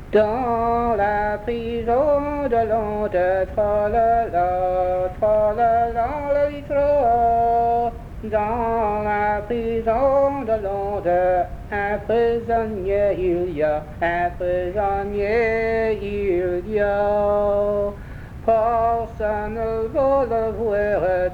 Dans la prison de l'onde, tra-la-la, la litro. Dans la prison de l'onde, un prisonnier il y a, un prisonnier il y a. Personne ne veut le voir,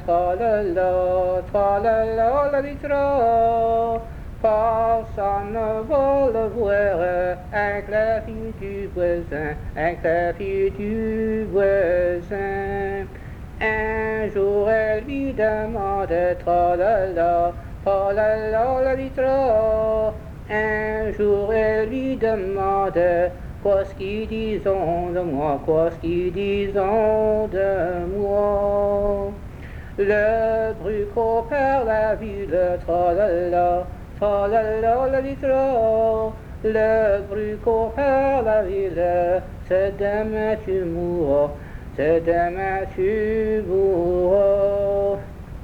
tra-la-la, la litro. Personne ne veut le voir, un clavier du voisin, un clavier du voisin. Un jour elle lui demande, tra-la-la, la litro. Un jour elle lui demande, qu'est-ce qu'ils disent de moi, qu'est-ce qu'ils disent de moi. Le bruco perd la ville, tra-la-la, la litro. Le bruco perd la ville, c'est demain tu mourras, c'est demain tu mourras.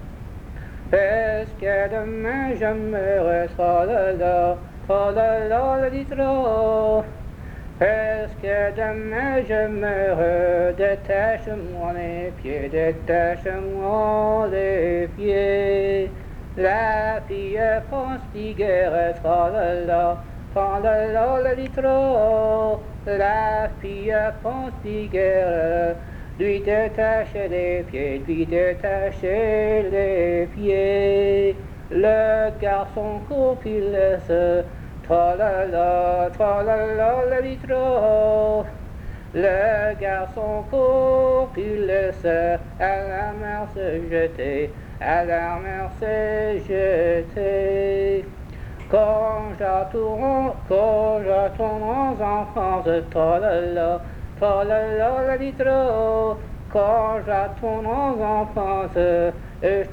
Est-ce que demain je meurs, tra-la-la, la litro. Est-ce que demain je meurs, détache-moi les pieds, détache-moi les pieds. La fille pense pigueur, tra-la-la, la litro. La fille pense pigueur, lui détacher les pieds, lui détacher les pieds. Le garçon court, il laisse, tra-la-la, la litro. Le garçon court, il laisse à la mer se jeter, à la mer se jeter. Quand j'attends en France, tra-la-la, la litro. Quand j'attends en France, je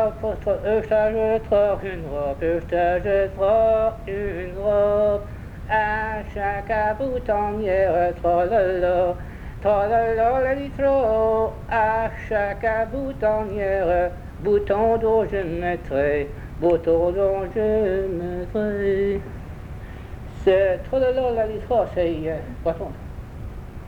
t'achèterai une robe, je t'achèterai une robe. À chaque boutonnière, tra-la-la, la litro. À chaque boutonnière, bouton dont je mettrai, bouton dont je mettrai. C'est tra-la-la, la litro, c'est poisson.